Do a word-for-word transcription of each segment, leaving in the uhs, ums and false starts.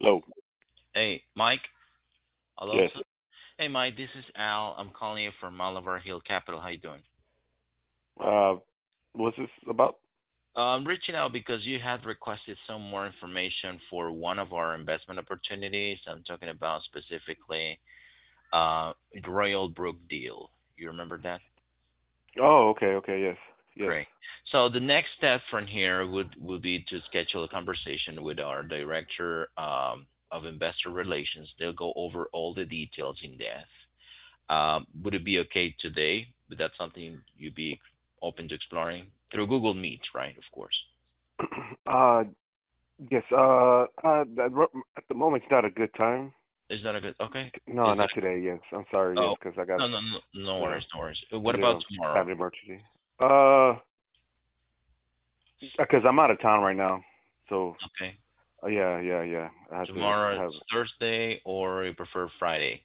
Hello. Hey, Mike Yes. Alonso. Hey, Mike, this is Al. I'm calling you from Oliver Hill Capital. How you doing? Uh, what's this about? Uh, I'm reaching out because you had requested some more information for one of our investment opportunities. I'm talking about specifically uh, the Royal Brook deal. You remember that? Oh, okay, okay, yes, yes. Great. So the next step from here would would be to schedule a conversation with our director um, of investor relations. They'll go over all the details in depth. Um, would it be okay today? Would that something you'd be open to exploring through Google Meet, right? Of course. uh, yes. Uh, uh, that, ro- at the moment, it's not a good time. Is that a good? Okay. No, Is not there? today. Yes, I'm sorry. Yes, Oh, because I got no, no, no, no yeah, worries, no worries. Uh, What a about little tomorrow? family emergency. Uh, because I'm out of town right now. So, Okay. uh, yeah, yeah, yeah. I have to Tomorrow have it's Thursday, or you prefer Friday?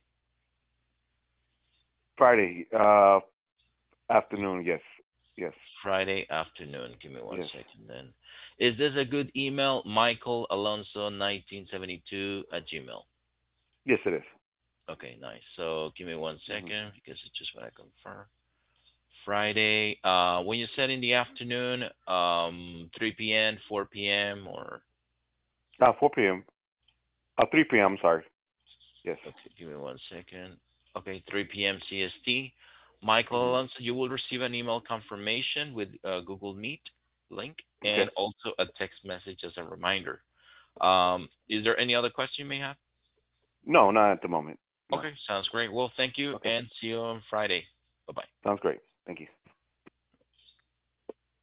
Friday. Uh, afternoon. Yes, yes, Friday afternoon. Give me one yes, second then. Is this a good email? Michael Alonso nineteen seventy-two at Gmail. yes. It is. Okay, nice. So give me one Mm-hmm. second because it's just what I confirm. Friday. Uh, when you said in the afternoon, um, three p m, four p m, or Uh, four p m. Uh, three p m. I'm sorry. Yes. okay, give me one second. Okay, three p m. C S T. Michael Mm-hmm. Alonso, you will receive an email confirmation with uh, Google Meet link Okay. and also a text message as a reminder. Um, is there any other question you may have? No, not at the moment. No. Okay, sounds great. Well, thank you Okay. and see you on Friday. Bye bye. Sounds great. Thank you.